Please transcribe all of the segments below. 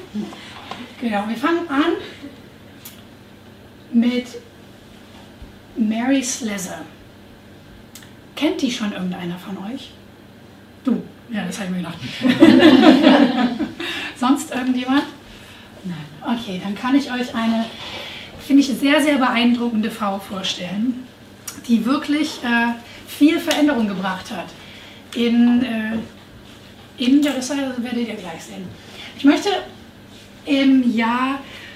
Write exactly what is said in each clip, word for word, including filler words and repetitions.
Genau, wir fangen an mit Mary Slessor. Kennt die schon irgendeiner von euch? Du? Ja, das habe ich mir gedacht. Sonst irgendjemand? Nein. Okay, dann kann ich euch eine, finde ich, sehr, sehr beeindruckende Frau vorstellen, die wirklich äh, viel Veränderung gebracht hat. In, äh, in ja, das werdet ihr gleich sehen. Ich möchte im Jahr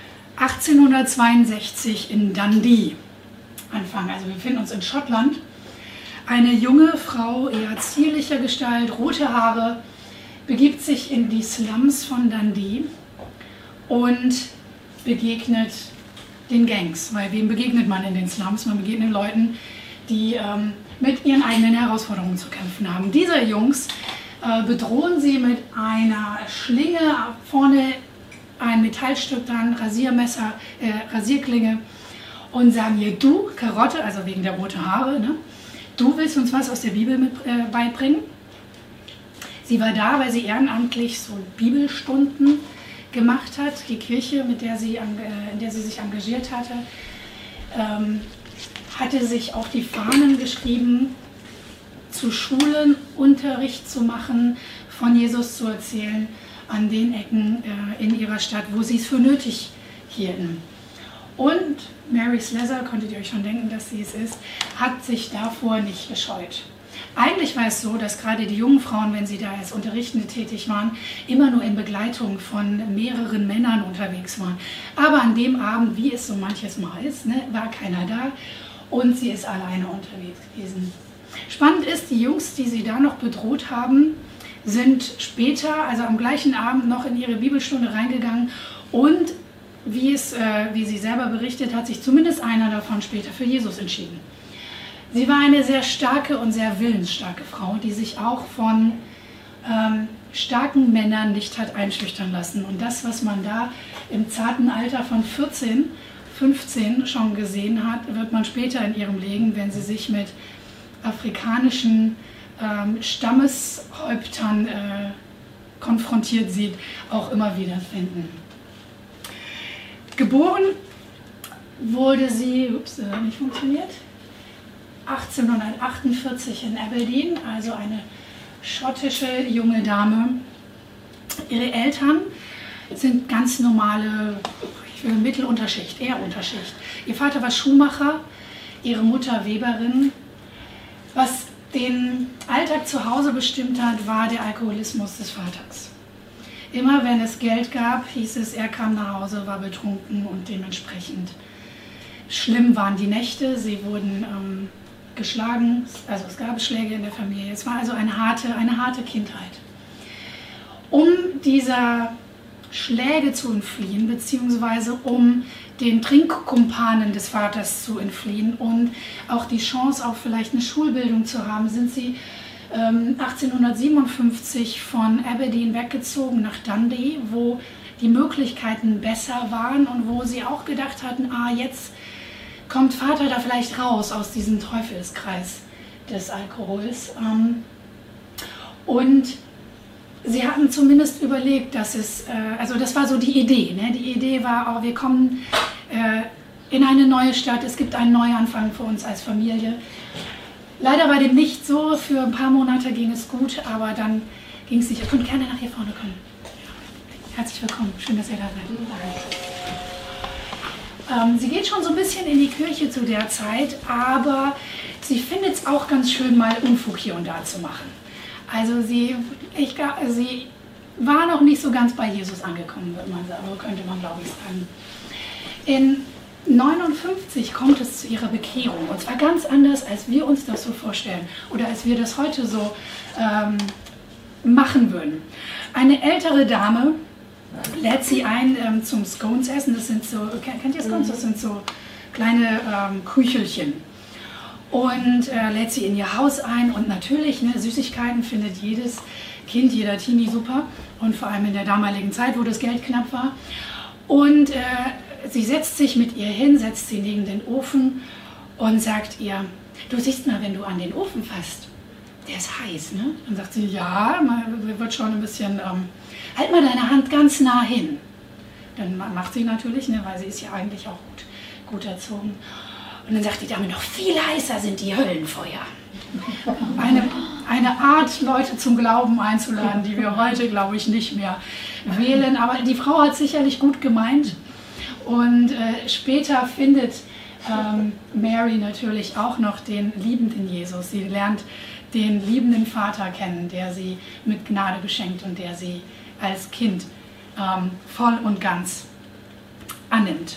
achtzehnhundertzweiundsechzig in Dundee anfangen. Also wir befinden uns in Schottland. Eine junge Frau, eher zierlicher Gestalt, rote Haare, begibt sich in die Slums von Dundee und begegnet den Gangs. Weil wem begegnet man in den Slums? Man begegnet Leuten, die ähm, mit ihren eigenen Herausforderungen zu kämpfen haben. Diese Jungs äh, bedrohen sie mit einer Schlinge, vorne ein Metallstück dran, Rasiermesser, äh, Rasierklinge und sagen ihr, du, Karotte, also wegen der roten Haare, ne? Du willst uns was aus der Bibel mit, äh, beibringen? Sie war da, weil sie ehrenamtlich so Bibelstunden gemacht hat. Die Kirche, mit der sie, äh, in der sie sich engagiert hatte, ähm, hatte sich auf die Fahnen geschrieben, zu Schulen Unterricht zu machen, von Jesus zu erzählen, an den Ecken äh, in ihrer Stadt, wo sie es für nötig hielten. Und Mary Slessor, konntet ihr euch schon denken, dass sie es ist, hat sich davor nicht gescheut. Eigentlich war es so, dass gerade die jungen Frauen, wenn sie da als Unterrichtende tätig waren, immer nur in Begleitung von mehreren Männern unterwegs waren. Aber an dem Abend, wie es so manches Mal ist, ne, war keiner da und sie ist alleine unterwegs gewesen. Spannend ist, die Jungs, die sie da noch bedroht haben, sind später, also am gleichen Abend, noch in ihre Bibelstunde reingegangen und wie, es, äh, wie sie selber berichtet, hat sich zumindest einer davon später für Jesus entschieden. Sie war eine sehr starke und sehr willensstarke Frau, die sich auch von ähm, starken Männern nicht hat einschüchtern lassen. Und das, was man da im zarten Alter von vierzehn, fünfzehn schon gesehen hat, wird man später in ihrem Leben, wenn sie sich mit afrikanischen ähm, Stammeshäuptern äh, konfrontiert sieht, auch immer wieder finden. Geboren wurde sie, ups, das hat nicht funktioniert, achtzehnhundertachtundvierzig in Aberdeen, also eine schottische junge Dame. Ihre Eltern sind ganz normale, ich will Mittelunterschicht, eher Unterschicht. Ihr Vater war Schuhmacher, ihre Mutter Weberin. Was den Alltag zu Hause bestimmt hat, war der Alkoholismus des Vaters. Immer wenn es Geld gab, hieß es, er kam nach Hause, war betrunken und dementsprechend schlimm waren die Nächte. Sie wurden ähm, geschlagen, also es gab Schläge in der Familie. Es war also eine harte, eine harte Kindheit. Um dieser Schläge zu entfliehen, beziehungsweise um den Trinkkumpanen des Vaters zu entfliehen und auch die Chance auf vielleicht eine Schulbildung zu haben, sind sie ähm, achtzehnhundertsiebenundfünfzig von Aberdeen weggezogen nach Dundee, wo die Möglichkeiten besser waren und wo sie auch gedacht hatten, ah, jetzt kommt Vater da vielleicht raus aus diesem Teufelskreis des Alkohols. Ähm, und sie hatten zumindest überlegt, dass es, äh, also das war so die Idee, ne? Die Idee war, oh, wir kommen äh, in eine neue Stadt, es gibt einen Neuanfang für uns als Familie. Leider war dem nicht so, für ein paar Monate ging es gut, aber dann ging es nicht. Ihr könnt gerne nach hier vorne kommen. Herzlich willkommen, schön, dass ihr da seid. Ähm, sie geht schon so ein bisschen in die Kirche zu der Zeit, aber sie findet es auch ganz schön, mal Unfug hier und da zu machen. Also sie, ich, sie war noch nicht so ganz bei Jesus angekommen, würde man sagen, könnte man glaube ich sagen. In neunundfünfzig kommt es zu ihrer Bekehrung und zwar ganz anders, als wir uns das so vorstellen oder als wir das heute so ähm, machen würden. Eine ältere Dame lädt sie ein ähm, zum Scones essen. Das sind so, kennt ihr Scones? Das sind so kleine ähm, Küchelchen. Und äh, lädt sie in ihr Haus ein und natürlich, ne, Süßigkeiten findet jedes Kind, jeder Teenie super und vor allem in der damaligen Zeit, wo das Geld knapp war. Und äh, sie setzt sich mit ihr hin, setzt sie neben den Ofen und sagt ihr, du siehst mal, wenn du an den Ofen fasst, der ist heiß, ne? Dann sagt sie, ja, man wird schon ein bisschen, ähm, halt mal deine Hand ganz nah hin. Dann macht sie natürlich, ne, weil sie ist ja eigentlich auch gut, gut erzogen. Und dann sagt die Dame noch, viel heißer sind die Höllenfeuer. Eine, eine Art, Leute zum Glauben einzuladen, die wir heute, glaube ich, nicht mehr wählen. Aber die Frau hat sicherlich gut gemeint. Und äh, später findet ähm, Mary natürlich auch noch den liebenden Jesus. Sie lernt den liebenden Vater kennen, der sie mit Gnade beschenkt und der sie als Kind ähm, voll und ganz annimmt.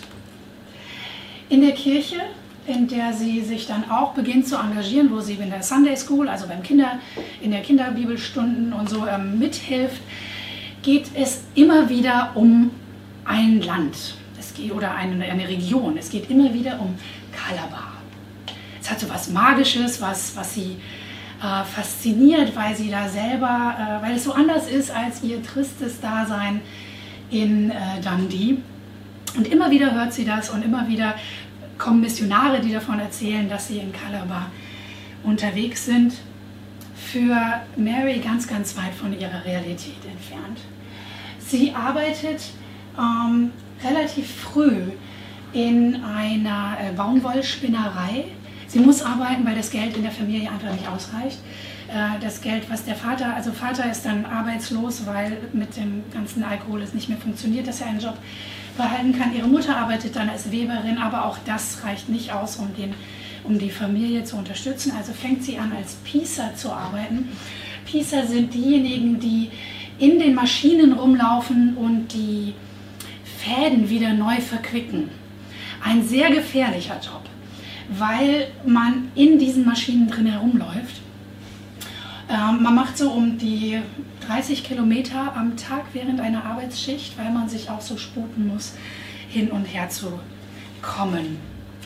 In der Kirche, in der sie sich dann auch beginnt zu engagieren, wo sie in der Sunday School, also beim Kinder, in der Kinderbibelstunden und so ähm, mithilft, geht es immer wieder um ein Land es geht, oder eine, eine Region. Es geht immer wieder um Calabar. Es hat so was Magisches, was, was sie äh, fasziniert, weil sie da selber, äh, weil es so anders ist als ihr tristes Dasein in äh, Dundee. Und immer wieder hört sie das und immer wieder kommen Missionare, die davon erzählen, dass sie in Calabar unterwegs sind. Für Mary ganz, ganz weit von ihrer Realität entfernt. Sie arbeitet ähm, relativ früh in einer äh, Baumwollspinnerei. Sie muss arbeiten, weil das Geld in der Familie einfach nicht ausreicht. Äh, das Geld, was der Vater, also Vater ist dann arbeitslos, weil mit dem ganzen Alkohol es nicht mehr funktioniert, dass er einen Job behalten kann. Ihre Mutter arbeitet dann als Weberin, aber auch das reicht nicht aus, um, den, um die Familie zu unterstützen. Also fängt sie an, als Piecer zu arbeiten. Piecer sind diejenigen, die in den Maschinen rumlaufen und die Fäden wieder neu verquicken. Ein sehr gefährlicher Job, weil man in diesen Maschinen drin herumläuft. Ähm, man macht so um die dreißig Kilometer am Tag während einer Arbeitsschicht, weil man sich auch so sputen muss, hin und her zu kommen.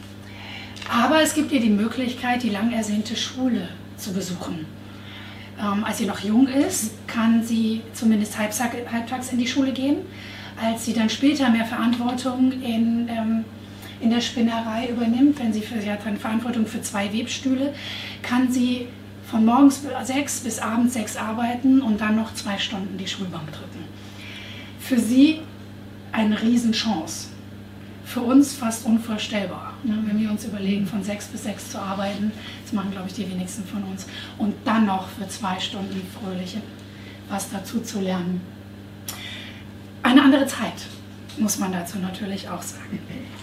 Aber es gibt ihr die Möglichkeit, die lang ersehnte Schule zu besuchen. Ähm, als sie noch jung ist, kann sie zumindest halbtags in die Schule gehen. Als sie dann später mehr Verantwortung in, ähm, in der Spinnerei übernimmt, wenn sie, für, sie hat dann Verantwortung für zwei Webstühle, kann sie von morgens sechs bis abends sechs arbeiten und dann noch zwei Stunden die Schulbank drücken. Für sie eine Riesenchance. Für uns fast unvorstellbar, ne? Wenn wir uns überlegen, von sechs bis sechs zu arbeiten. Das machen, glaube ich, die wenigsten von uns. Und dann noch für zwei Stunden fröhlich was dazu zu lernen. Eine andere Zeit, muss man dazu natürlich auch sagen.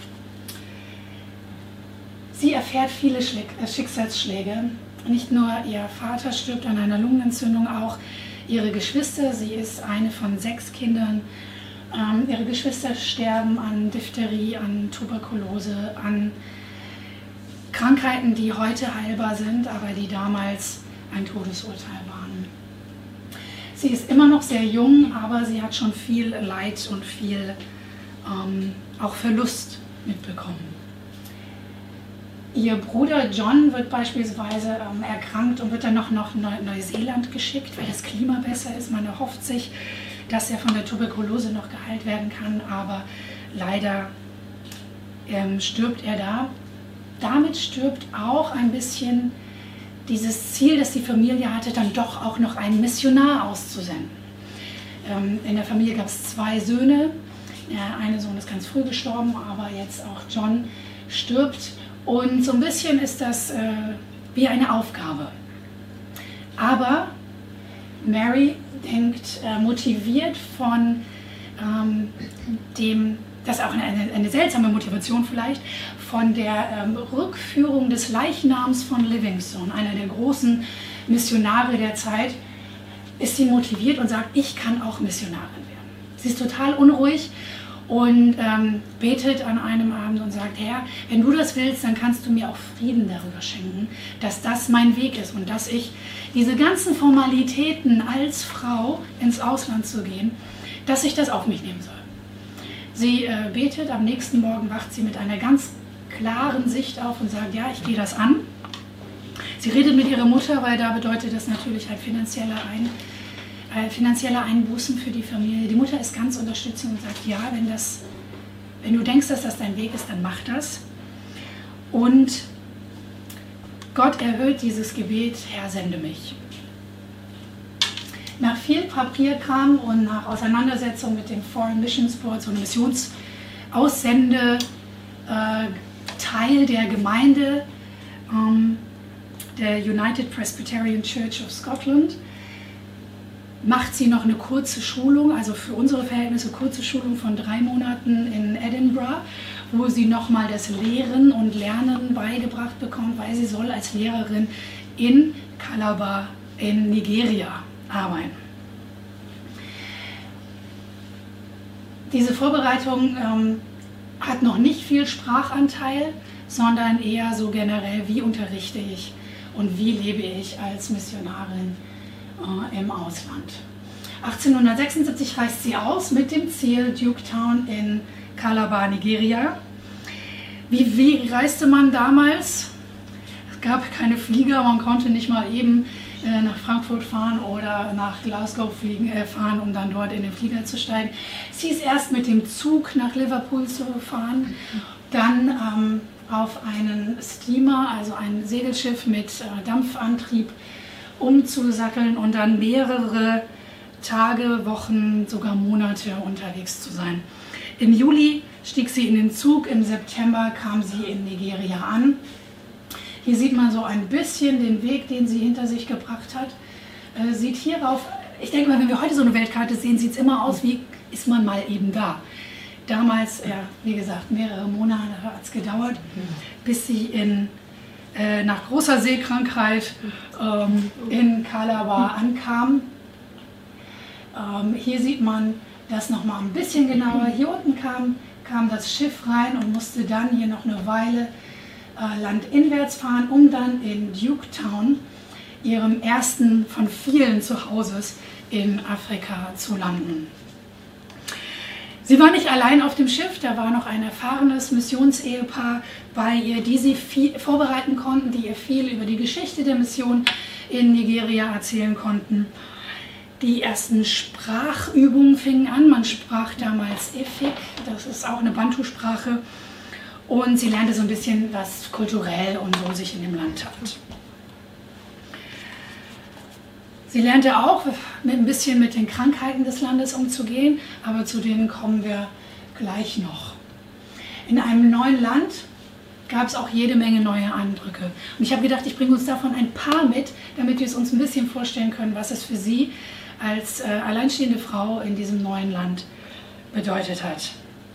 Sie erfährt viele Schicksalsschläge. Nicht nur ihr Vater stirbt an einer Lungenentzündung, auch ihre Geschwister. Sie ist eine von sechs Kindern. Ähm, ihre Geschwister sterben an Diphtherie, an Tuberkulose, an Krankheiten, die heute heilbar sind, aber die damals ein Todesurteil waren. Sie ist immer noch sehr jung, aber sie hat schon viel Leid und viel ähm, auch Verlust mitbekommen. Ihr Bruder John wird beispielsweise ähm, erkrankt und wird dann noch nach Neu Neuseeland geschickt, weil das Klima besser ist. Man erhofft sich, dass er von der Tuberkulose noch geheilt werden kann, aber leider ähm, stirbt er da. Damit stirbt auch ein bisschen dieses Ziel, das die Familie hatte, dann doch auch noch einen Missionar auszusenden. Ähm, in der Familie gab es zwei Söhne. Der eine Sohn ist ganz früh gestorben, aber jetzt auch John stirbt. Und so ein bisschen ist das äh, wie eine Aufgabe. Aber Mary denkt, äh, motiviert von ähm, dem, das ist auch eine, eine seltsame Motivation vielleicht, von der ähm, Rückführung des Leichnams von Livingstone, einer der großen Missionare der Zeit, ist sie motiviert und sagt, ich kann auch Missionarin werden. Sie ist total unruhig und ähm, betet an einem Abend und sagt, Herr, wenn du das willst, dann kannst du mir auch Frieden darüber schenken, dass das mein Weg ist und dass ich diese ganzen Formalitäten als Frau ins Ausland zu gehen, dass ich das auf mich nehmen soll. Sie äh, betet, am nächsten Morgen wacht sie mit einer ganz klaren Sicht auf und sagt, ja, ich gehe das an. Sie redet mit ihrer Mutter, weil da bedeutet das natürlich halt finanzielle, Ein, äh, finanzielle Einbußen für die Familie. Die Mutter ist ganz unterstützend und sagt, ja, wenn, das, wenn du denkst, dass das dein Weg ist, dann mach das. Und Gott erhört dieses Gebet, Herr, sende mich. Nach viel Papierkram und nach Auseinandersetzung mit dem Foreign Missions Board, so einem Missionsaussende, äh, Teil der Gemeinde, ähm, der United Presbyterian Church of Scotland, macht sie noch eine kurze Schulung, also für unsere Verhältnisse kurze Schulung von drei Monaten in Edinburgh, wo sie nochmal das Lehren und Lernen beigebracht bekommt, weil sie soll als Lehrerin in Calabar in Nigeria arbeiten. Diese Vorbereitung ähm, hat noch nicht viel Sprachanteil, sondern eher so generell, wie unterrichte ich und wie lebe ich als Missionarin äh, im Ausland. achtzehnhundertsechsundsiebzig reist sie aus mit dem Ziel Duketown in Calabar, Nigeria. Wie, wie reiste man damals? Es gab keine Flieger, man konnte nicht mal eben äh, nach Frankfurt fahren oder nach Glasgow fliegen, äh, fahren, um dann dort in den Flieger zu steigen. Sie ist erst mit dem Zug nach Liverpool zu fahren, dann ähm, auf einen Steamer, also ein Segelschiff mit äh, Dampfantrieb, umzusatteln und dann mehrere Tage, Wochen, sogar Monate unterwegs zu sein. Im Juli stieg sie in den Zug, im September kam sie in Nigeria an. Hier sieht man so ein bisschen den Weg, den sie hinter sich gebracht hat. Äh, sieht hierauf, ich denke mal, wenn wir heute so eine Weltkarte sehen, sieht es immer aus, wie ist man mal eben da. Damals, ja, wie gesagt, mehrere Monate hat es gedauert, bis sie in, äh, nach großer Seekrankheit ähm, in Calabar ankam. Ähm, hier sieht man das nochmal ein bisschen genauer. Hier unten kam, kam das Schiff rein und musste dann hier noch eine Weile äh, landinwärts fahren, um dann in Duketown, ihrem ersten von vielen Zuhauses in Afrika, zu landen. Sie war nicht allein auf dem Schiff, da war noch ein erfahrenes Missionsehepaar bei ihr, die sie viel vorbereiten konnten, die ihr viel über die Geschichte der Mission in Nigeria erzählen konnten. Die ersten Sprachübungen fingen an, man sprach damals Efik, das ist auch eine Bantu-Sprache, und sie lernte so ein bisschen, was kulturell und so sich in dem Land tat. Sie lernte auch mit ein bisschen mit den Krankheiten des Landes umzugehen, aber zu denen kommen wir gleich noch. In einem neuen Land gab es auch jede Menge neue Eindrücke. Und ich habe gedacht, ich bringe uns davon ein paar mit, damit wir es uns ein bisschen vorstellen können, was es für sie als äh, alleinstehende Frau in diesem neuen Land bedeutet hat.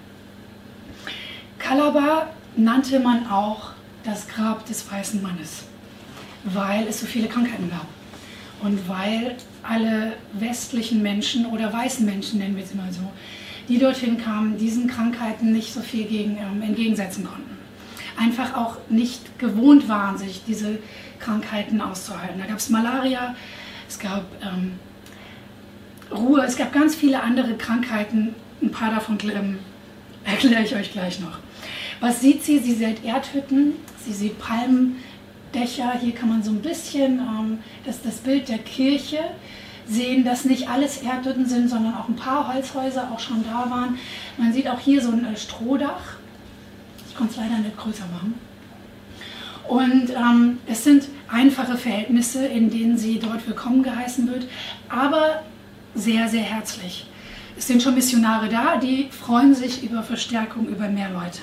Calabar nannte man auch das Grab des weißen Mannes, weil es so viele Krankheiten gab. Und weil alle westlichen Menschen oder weißen Menschen, nennen wir sie mal so, die dorthin kamen, diesen Krankheiten nicht so viel gegen, ähm, entgegensetzen konnten. Einfach auch nicht gewohnt waren, sich diese Krankheiten auszuhalten. Da gab es Malaria, es gab ähm, Ruhe, es gab ganz viele andere Krankheiten. Ein paar davon ähm, erkläre ich euch gleich noch. Was sieht sie? Sie sieht Erdhütten, sie sieht Palmdächer. Hier kann man so ein bisschen ähm, das, das Bild der Kirche sehen, dass nicht alles Erdhütten sind, sondern auch ein paar Holzhäuser auch schon da waren. Man sieht auch hier so ein äh, Strohdach. Ich konnte es leider nicht größer machen. Und ähm, es sind einfache Verhältnisse, in denen sie dort willkommen geheißen wird, aber sehr, sehr herzlich. Es sind schon Missionare da, die freuen sich über Verstärkung, über mehr Leute.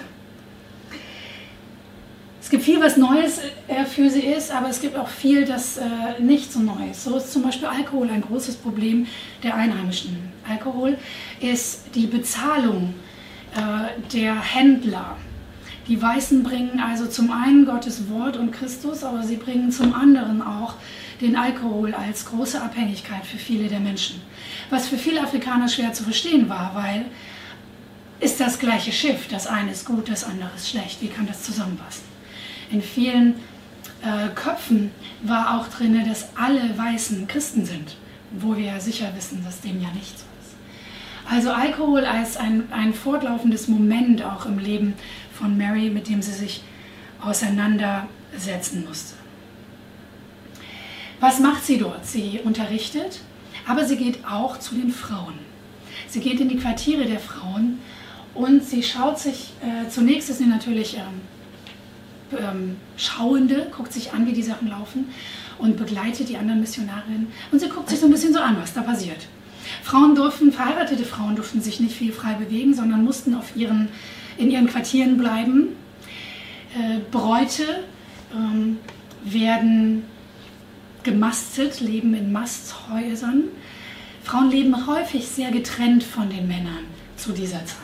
Es gibt viel, was Neues äh, für sie ist, aber es gibt auch viel, das äh, nicht so neu ist. So ist zum Beispiel Alkohol ein großes Problem der Einheimischen. Alkohol ist die Bezahlung äh, der Händler. Die Weißen bringen also zum einen Gottes Wort und Christus, aber sie bringen zum anderen auch den Alkohol als große Abhängigkeit für viele der Menschen. Was für viele Afrikaner schwer zu verstehen war, weil ist das gleiche Schiff, das eine ist gut, das andere ist schlecht. Wie kann das zusammenpassen? In vielen äh, Köpfen war auch drin, dass alle Weißen Christen sind, wo wir ja sicher wissen, dass dem ja nicht so ist. Also Alkohol als ein, ein fortlaufendes Moment auch im Leben von Mary, mit dem sie sich auseinandersetzen musste. Was macht sie dort? Sie unterrichtet, aber sie geht auch zu den Frauen. Sie geht in die Quartiere der Frauen und sie schaut sich, äh, zunächst ist sie natürlich ähm, ähm, Schauende, guckt sich an, wie die Sachen laufen. und begleitet die anderen Missionarinnen. Und sie guckt sich so ein bisschen so an, was da passiert. Frauen durften, verheiratete Frauen durften sich nicht viel frei bewegen, sondern mussten auf ihren, in ihren Quartieren bleiben. Äh, Bräute ähm, werden gemastet, leben in Masthäusern. Frauen leben häufig sehr getrennt von den Männern zu dieser Zeit.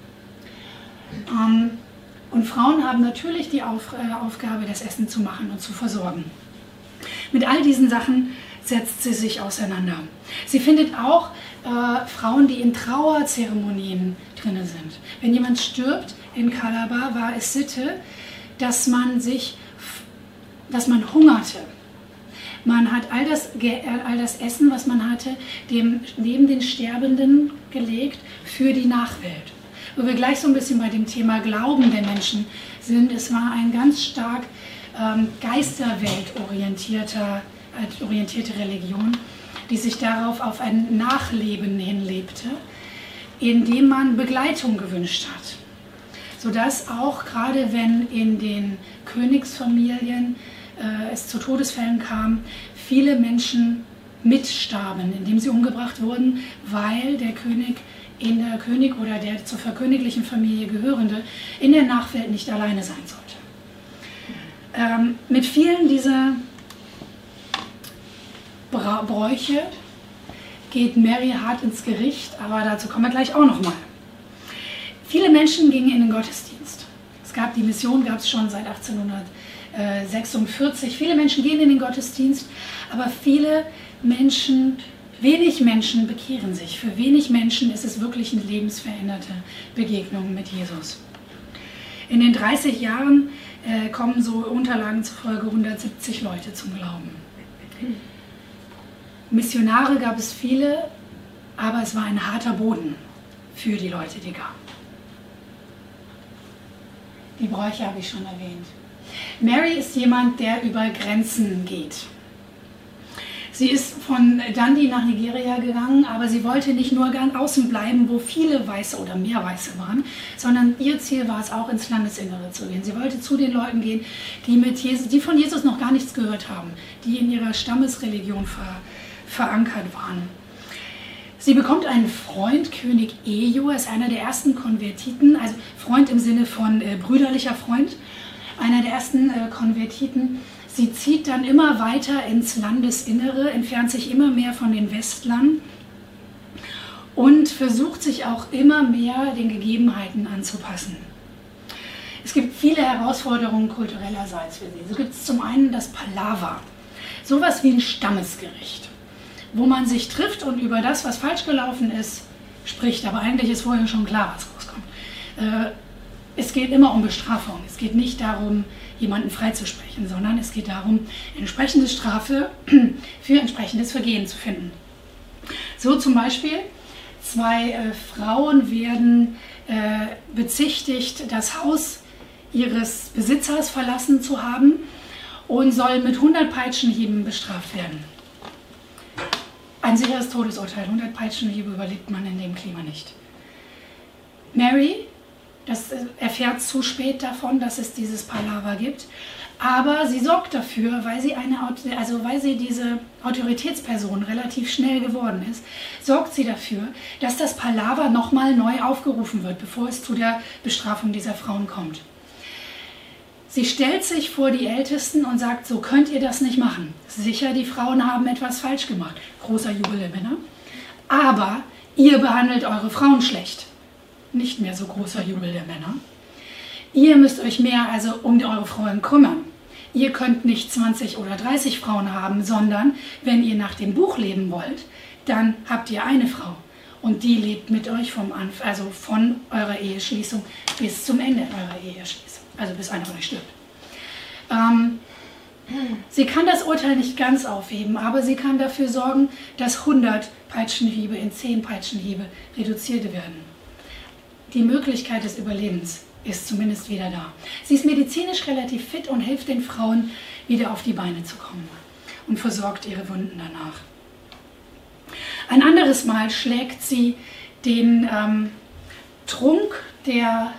Ähm, und Frauen haben natürlich die Auf, äh, Aufgabe, das Essen zu machen und zu versorgen. Mit all diesen Sachen setzt sie sich auseinander. Sie findet auch äh, Frauen, die in Trauerzeremonien drin sind. Wenn jemand stirbt in Calabar, war es Sitte, dass man sich, dass man hungerte. Man hat all das, all das Essen, was man hatte, dem, neben den Sterbenden gelegt für die Nachwelt. Wo wir gleich so ein bisschen bei dem Thema Glauben der Menschen sind. Es war ein ganz stark ähm, geisterweltorientierter äh, orientierte Religion, die sich darauf auf ein Nachleben hinlebte, indem man Begleitung gewünscht hat. Sodass auch gerade wenn in den Königsfamilien äh, es zu Todesfällen kam, viele Menschen mitstarben, indem sie umgebracht wurden, weil der König, in der König oder der zur verköniglichen Familie gehörende in der Nachwelt nicht alleine sein sollte. Ähm, mit vielen dieser Bra Bräuche geht Mary hart ins Gericht, aber dazu kommen wir gleich auch noch mal. Viele Menschen gingen in den Gottesdienst. Es gab die Mission, gab es schon seit achtzehnhundertsechsundvierzig. Viele Menschen gehen in den Gottesdienst, aber viele Menschen, wenig Menschen bekehren sich. Für wenig Menschen ist es wirklich eine lebensveränderte Begegnung mit Jesus. In den dreißig Jahren äh, kommen so Unterlagen zufolge hundertsiebzig Leute zum Glauben. Missionare gab es viele, aber es war ein harter Boden für die Leute, die kamen. Die Bräuche habe ich schon erwähnt. Mary ist jemand, der über Grenzen geht. Sie ist von Dundee nach Nigeria gegangen, aber sie wollte nicht nur ganz außen bleiben, wo viele Weiße oder mehr Weiße waren, sondern ihr Ziel war es auch, ins Landesinnere zu gehen. Sie wollte zu den Leuten gehen, die, mit Jesus, die von Jesus noch gar nichts gehört haben, die in ihrer Stammesreligion ver, verankert waren. Sie bekommt einen Freund, König Ejo, er ist einer der ersten Konvertiten, also Freund im Sinne von äh, brüderlicher Freund, einer der ersten äh, Konvertiten. Sie zieht dann immer weiter ins Landesinnere, entfernt sich immer mehr von den Westlern und versucht sich auch immer mehr den Gegebenheiten anzupassen. Es gibt viele Herausforderungen kulturellerseits für sie. So gibt es zum einen das Palaver, sowas wie ein Stammesgericht, wo man sich trifft und über das, was falsch gelaufen ist, spricht. Aber eigentlich ist vorher schon klar, was rauskommt. Äh, es geht immer um Bestrafung. Es geht nicht darum, jemanden freizusprechen, sondern es geht darum, entsprechende Strafe für entsprechendes Vergehen zu finden. So zum Beispiel, zwei äh, Frauen werden äh, bezichtigt, das Haus ihres Besitzers verlassen zu haben und sollen mit hundert Peitschenhieben bestraft werden. Ein sicheres Todesurteil, hundert Peitschenhiebe überlebt man in dem Klima nicht. Mary, das erfährt zu spät davon, dass es dieses Palaver gibt, aber sie sorgt dafür, weil sie, eine, also weil sie diese Autoritätsperson relativ schnell geworden ist, sorgt sie dafür, dass das Palaver nochmal neu aufgerufen wird, bevor es zu der Bestrafung dieser Frauen kommt. Sie stellt sich vor die Ältesten und sagt, so könnt ihr das nicht machen. Sicher, die Frauen haben etwas falsch gemacht. Großer Jubel der Männer. Aber ihr behandelt eure Frauen schlecht. Nicht mehr so großer Jubel der Männer. Ihr müsst euch mehr also um eure Frauen kümmern. Ihr könnt nicht zwanzig oder dreißig Frauen haben, sondern wenn ihr nach dem Buch leben wollt, dann habt ihr eine Frau. Und die lebt mit euch vom Anf- also von eurer Eheschließung bis zum Ende eurer Eheschließung. Also bis einer von euch stirbt. Ähm, sie kann das Urteil nicht ganz aufheben, aber sie kann dafür sorgen, dass hundert Peitschenhiebe in zehn Peitschenhiebe reduziert werden. Die Möglichkeit des Überlebens ist zumindest wieder da. Sie ist medizinisch relativ fit und hilft den Frauen, wieder auf die Beine zu kommen und versorgt ihre Wunden danach. Ein anderes Mal schlägt sie den ähm, Trunk der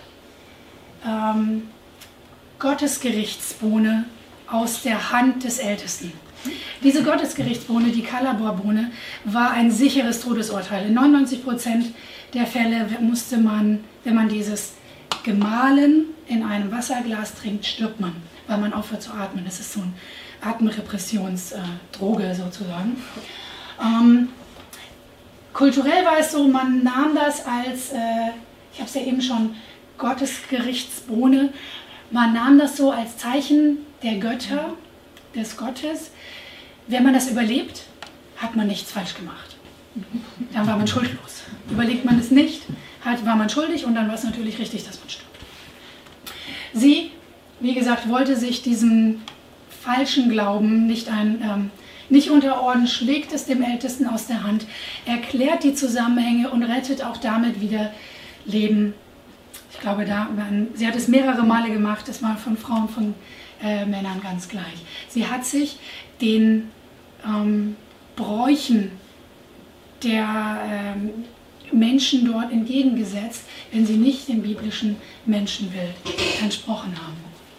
ähm, Gottesgerichtsbohne aus der Hand des Ältesten. Diese Gottesgerichtsbohne, die Kalaborbohne, war ein sicheres Todesurteil. In neunundneunzig Prozent der Fälle musste man, wenn man dieses gemahlen in einem Wasserglas trinkt, stirbt man, weil man aufhört zu atmen. Das ist so eine Atemrepressionsdroge sozusagen. Ähm, kulturell war es so, man nahm das als, äh, ich habe es ja eben schon, Gottesgerichtsbohne, man nahm das so als Zeichen der Götter, des Gottes. Wenn man das überlebt, hat man nichts falsch gemacht. Dann war man schuldlos. Überlegt man es nicht, hat, war man schuldig und dann war es natürlich richtig, dass man stirbt. Sie, wie gesagt, wollte sich diesem falschen Glauben nicht, ein, ähm, nicht unterordnen, schlägt es dem Ältesten aus der Hand, erklärt die Zusammenhänge und rettet auch damit wieder Leben. Ich glaube, da, sie hat es mehrere Male gemacht, das war von Frauen, von äh, Männern ganz gleich. Sie hat sich den ähm, Bräuchen der ähm, Menschen dort entgegengesetzt, wenn sie nicht dem biblischen Menschenbild entsprochen haben.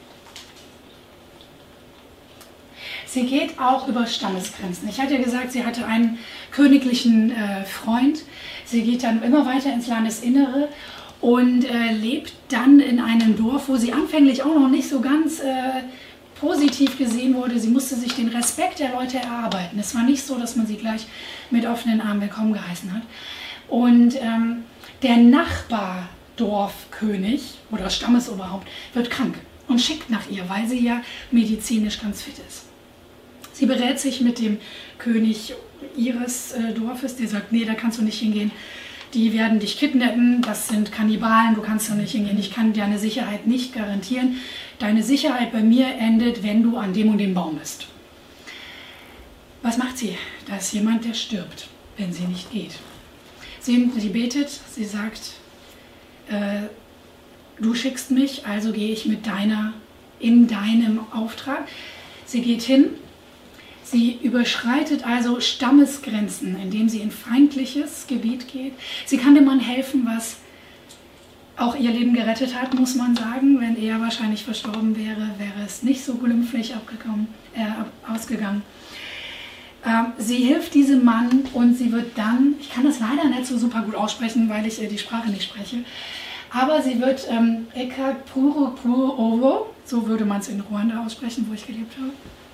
Sie geht auch über Stammesgrenzen. Ich hatte ja gesagt, sie hatte einen königlichen äh, Freund. Sie geht dann immer weiter ins Landesinnere und äh, lebt dann in einem Dorf, wo sie anfänglich auch noch nicht so ganz äh, positiv gesehen wurde. Sie musste sich den Respekt der Leute erarbeiten. Es war nicht so, dass man sie gleich mit offenen Armen willkommen geheißen hat. Und ähm, der Nachbardorfkönig oder Stammesoberhaupt wird krank und schickt nach ihr, weil sie ja medizinisch ganz fit ist. Sie berät sich mit dem König ihres äh, Dorfes, der sagt, nee, da kannst du nicht hingehen. Die werden dich kidnappen, das sind Kannibalen, du kannst da nicht hingehen. Ich kann deine Sicherheit nicht garantieren. Deine Sicherheit bei mir endet, wenn du an dem und dem Baum bist. Was macht sie? Da ist jemand, der stirbt, wenn sie nicht geht. Sie, sie betet, sie sagt, äh, du schickst mich, also gehe ich mit deiner, in deinem Auftrag. Sie geht hin. Sie überschreitet also Stammesgrenzen, indem sie in feindliches Gebiet geht. Sie kann dem Mann helfen, was auch ihr Leben gerettet hat, muss man sagen. Wenn er wahrscheinlich verstorben wäre, wäre es nicht so glimpflich abgekommen, äh, ausgegangen. Ähm, sie hilft diesem Mann und sie wird dann, ich kann das leider nicht so super gut aussprechen, weil ich äh, die Sprache nicht spreche, aber sie wird ähm, Ekapuru, so würde man es in Ruanda aussprechen, wo ich gelebt habe.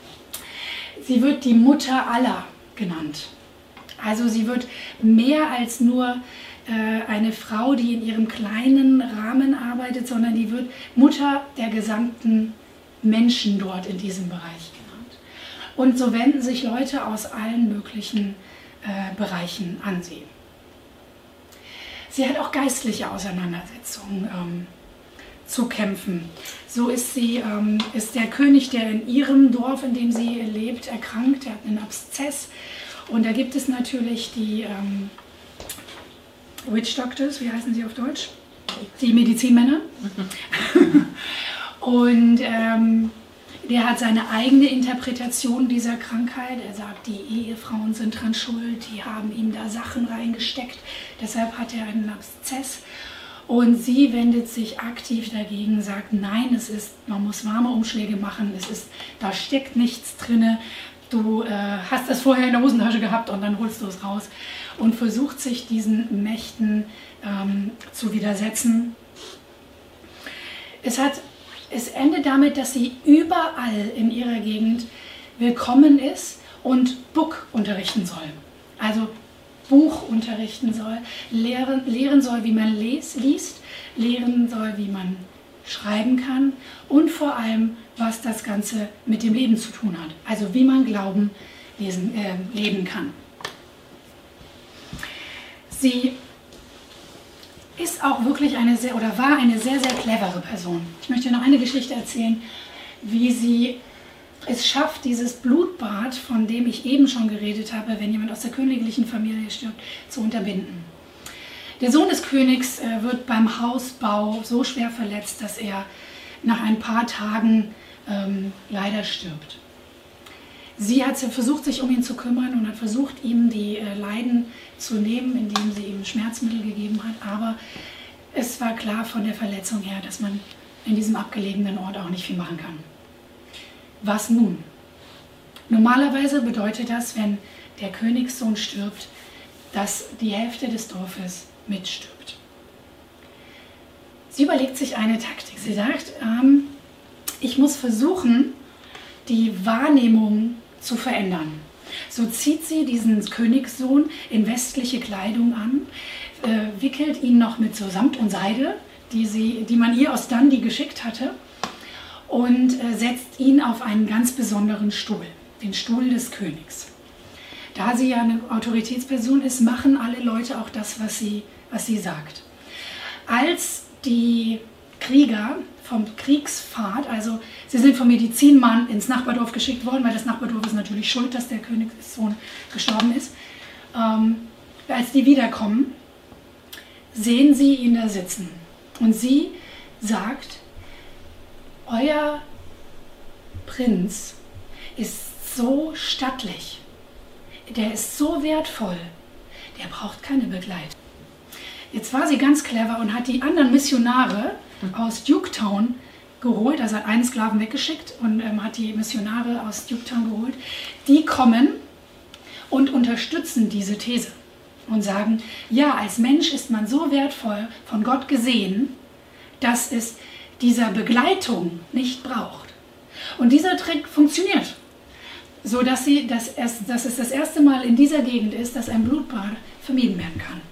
Sie wird die Mutter aller genannt. Also sie wird mehr als nur äh, eine Frau, die in ihrem kleinen Rahmen arbeitet, sondern die wird Mutter der gesamten Menschen dort in diesem Bereich genannt. Und so wenden sich Leute aus allen möglichen äh, Bereichen an sie. Sie hat auch geistliche Auseinandersetzungen ähm, zu kämpfen. So ist sie, ähm, ist der König, der in ihrem Dorf, in dem sie lebt, erkrankt. Er hat einen Abszess. Und da gibt es natürlich die ähm, Witch Doctors, wie heißen sie auf Deutsch? Die Medizinmänner. Und ähm, der hat seine eigene Interpretation dieser Krankheit. Er sagt, die Ehefrauen sind dran schuld, die haben ihm da Sachen reingesteckt. Deshalb hat er einen Abszess. Und sie wendet sich aktiv dagegen, sagt, nein, es ist, man muss warme Umschläge machen, es ist, da steckt nichts drin, du äh, hast das vorher in der Hosentasche gehabt und dann holst du es raus. Und versucht sich diesen Mächten ähm, zu widersetzen. Es, hat, es endet damit, dass sie überall in ihrer Gegend willkommen ist und Book unterrichten soll. Also Buch unterrichten soll, lehren, lehren soll, wie man les, liest, lehren soll, wie man schreiben kann und vor allem, was das Ganze mit dem Leben zu tun hat. Also wie man Glauben lesen, äh, leben kann. Sie ist auch wirklich eine sehr, oder war eine sehr, sehr clevere Person. Ich möchte noch eine Geschichte erzählen, wie sie es schafft, dieses Blutbad, von dem ich eben schon geredet habe, wenn jemand aus der königlichen Familie stirbt, zu unterbinden. Der Sohn des Königs äh, wird beim Hausbau so schwer verletzt, dass er nach ein paar Tagen ähm, leider stirbt. Sie hat versucht, sich um ihn zu kümmern und hat versucht, ihm die äh, Leiden zu nehmen, indem sie ihm Schmerzmittel gegeben hat. Aber es war klar von der Verletzung her, dass man in diesem abgelegenen Ort auch nicht viel machen kann. Was nun? Normalerweise bedeutet das, wenn der Königssohn stirbt, dass die Hälfte des Dorfes mitstirbt. Sie überlegt sich eine Taktik. Sie sagt, ähm, ich muss versuchen, die Wahrnehmung zu verändern. So zieht sie diesen Königssohn in westliche Kleidung an, äh, wickelt ihn noch mit so Samt und Seide, die, sie, die man ihr aus Dundee geschickt hatte, und äh, setzt ihn auf einen ganz besonderen Stuhl, den Stuhl des Königs. Da sie ja eine Autoritätsperson ist, machen alle Leute auch das, was sie, was sie sagt. Als die Krieger vom Kriegspfad, also sie sind vom Medizinmann ins Nachbardorf geschickt worden, weil das Nachbardorf ist natürlich schuld, dass der Königssohn gestorben ist. Ähm, als die wiederkommen, sehen sie ihn da sitzen. Und sie sagt, euer Prinz ist so stattlich, der ist so wertvoll, der braucht keine Begleitung. Jetzt war sie ganz clever und hat die anderen Missionare aus Duketown geholt, also hat einen Sklaven weggeschickt und ähm, hat die Missionare aus Duketown geholt. Die kommen und unterstützen diese These und sagen, ja, als Mensch ist man so wertvoll, von Gott gesehen, dass es dieser Begleitung nicht braucht. Und dieser Trick funktioniert, so dass, sie, dass, es, dass es das erste Mal in dieser Gegend ist, dass ein Blutbad vermieden werden kann.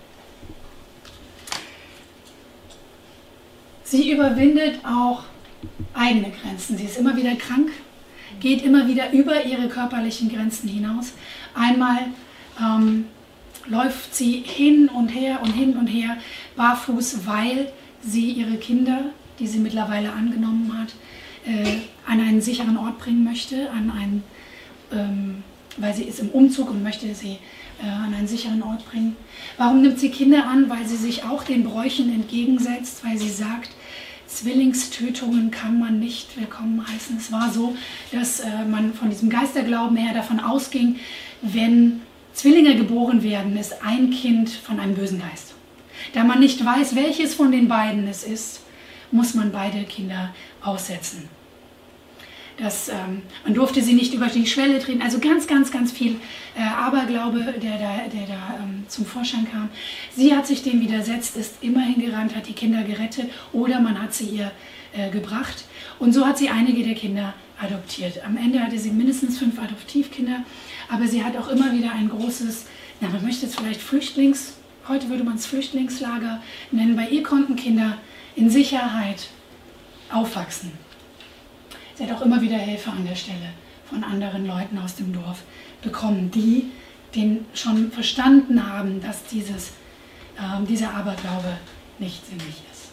Sie überwindet auch eigene Grenzen. Sie ist immer wieder krank, geht immer wieder über ihre körperlichen Grenzen hinaus. Einmal ähm, läuft sie hin und her und hin und her barfuß, weil sie ihre Kinder, die sie mittlerweile angenommen hat, äh, an einen sicheren Ort bringen möchte, an einen, ähm, weil sie ist im Umzug und möchte sie äh, an einen sicheren Ort bringen. Warum nimmt sie Kinder an? Weil sie sich auch den Bräuchen entgegensetzt, weil sie sagt, Zwillingstötungen kann man nicht willkommen heißen. Es war so, dass äh, man von diesem Geisterglauben her davon ausging, wenn Zwillinge geboren werden, ist ein Kind von einem bösen Geist. Da man nicht weiß, welches von den beiden es ist, muss man beide Kinder aussetzen. Das, ähm, man durfte sie nicht über die Schwelle treten, also ganz, ganz, ganz viel äh, Aberglaube, der da, der da ähm, zum Vorschein kam. Sie hat sich dem widersetzt, ist immerhin gerannt, hat die Kinder gerettet oder man hat sie ihr äh, gebracht. Und so hat sie einige der Kinder adoptiert. Am Ende hatte sie mindestens fünf Adoptivkinder, aber sie hat auch immer wieder ein großes, na, man möchte es vielleicht Flüchtlings, heute würde man es Flüchtlingslager nennen. Bei ihr konnten Kinder in Sicherheit aufwachsen. Sie hat auch immer wieder Hilfe an der Stelle von anderen Leuten aus dem Dorf bekommen, die den schon verstanden haben, dass dieses, äh, dieser Aberglaube nicht sinnig ist.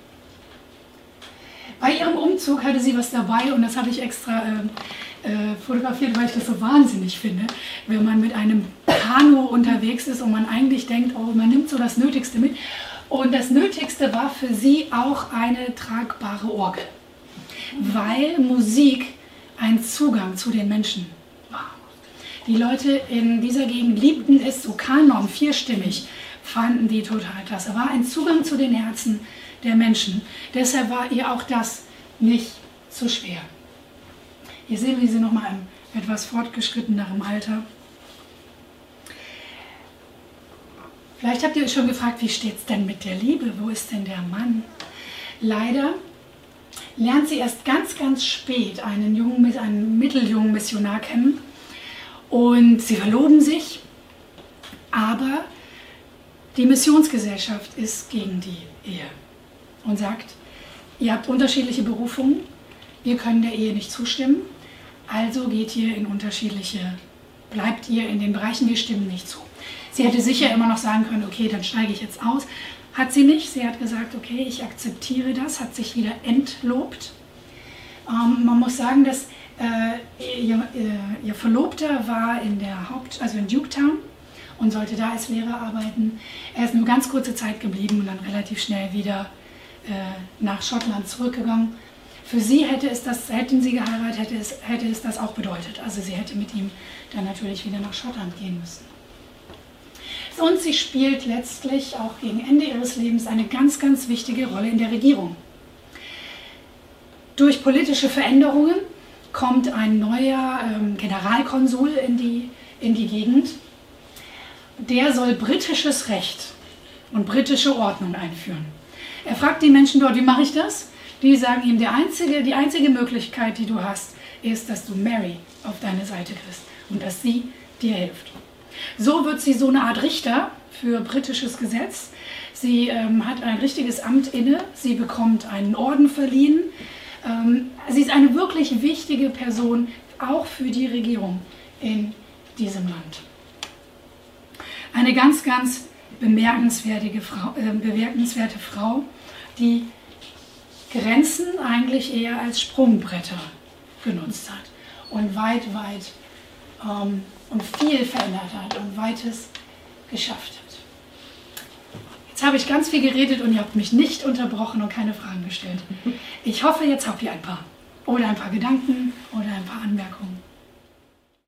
Bei ihrem Umzug hatte sie was dabei und das habe ich extra äh, äh, fotografiert, weil ich das so wahnsinnig finde, wenn man mit einem Kanu unterwegs ist und man eigentlich denkt, oh, man nimmt so das Nötigste mit. Und das Nötigste war für sie auch eine tragbare Orgel, weil Musik ein Zugang zu den Menschen war. Die Leute in dieser Gegend liebten es, so Kanon, vierstimmig, fanden die total klasse. War ein Zugang zu den Herzen der Menschen. Deshalb war ihr auch das nicht so schwer. Hier sehen wir sie nochmal im etwas fortgeschritteneren Alter. Vielleicht habt ihr euch schon gefragt, wie steht es denn mit der Liebe? Wo ist denn der Mann? Leider lernt sie erst ganz, ganz spät einen, jungen, einen mitteljungen Missionar kennen und sie verloben sich, aber die Missionsgesellschaft ist gegen die Ehe und sagt, ihr habt unterschiedliche Berufungen, wir können der Ehe nicht zustimmen, also geht ihr in unterschiedliche, bleibt ihr in den Bereichen, wir stimmen nicht zu. Sie hätte sicher immer noch sagen können, okay, dann steige ich jetzt aus. Hat sie nicht. Sie hat gesagt, okay, ich akzeptiere das, hat sich wieder entlobt. Ähm, man muss sagen, dass äh, ihr, ihr, ihr Verlobter war in der Haupt, also in Duketown und sollte da als Lehrer arbeiten. Er ist nur ganz kurze Zeit geblieben und dann relativ schnell wieder äh, nach Schottland zurückgegangen. Für sie hätte es das, hätten sie geheiratet, hätte es, hätte es das auch bedeutet. Also sie hätte mit ihm dann natürlich wieder nach Schottland gehen müssen. Und sie spielt letztlich auch gegen Ende ihres Lebens eine ganz, ganz wichtige Rolle in der Regierung. Durch politische Veränderungen kommt ein neuer ähm, Generalkonsul in die, in die Gegend. Der soll britisches Recht und britische Ordnung einführen. Er fragt die Menschen dort, wie mache ich das? Die sagen ihm, der einzige, die einzige Möglichkeit, die du hast, ist, dass du Mary auf deine Seite kriegst und dass sie dir hilft. So wird sie so eine Art Richter für britisches Gesetz. Sie ähm, hat ein richtiges Amt inne, sie bekommt einen Orden verliehen. Ähm, sie ist eine wirklich wichtige Person, auch für die Regierung in diesem Land. Eine ganz, ganz bemerkenswerte Frau, äh, bemerkenswerte Frau, die Grenzen eigentlich eher als Sprungbretter genutzt hat und weit, weit ähm, und viel verändert hat und Weites geschafft hat. Jetzt habe ich ganz viel geredet und ihr habt mich nicht unterbrochen und keine Fragen gestellt. Ich hoffe, jetzt habt ihr ein paar oder ein paar Gedanken oder ein paar Anmerkungen.